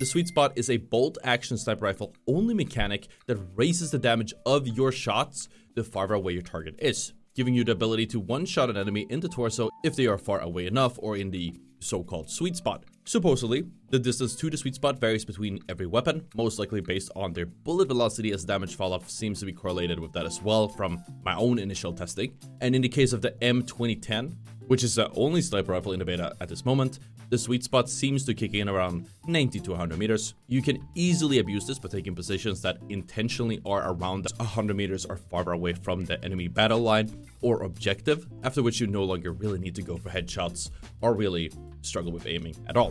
The Sweet Spot is a bolt-action sniper rifle only mechanic that raises the damage of your shots the farther away your target is, giving you the ability to one-shot an enemy in the torso if they are far away enough or in the so-called sweet spot. Supposedly, the distance to the sweet spot varies between every weapon, most likely based on their bullet velocity, as damage falloff seems to be correlated with that as well from my own initial testing. And in the case of the M2010, which is the only sniper rifle in the beta at this moment, the sweet spot seems to kick in around 90 to 100 meters. You can easily abuse this by taking positions that intentionally are around 100 meters or farther away from the enemy battle line or objective, after which you no longer really need to go for headshots or really struggle with aiming at all.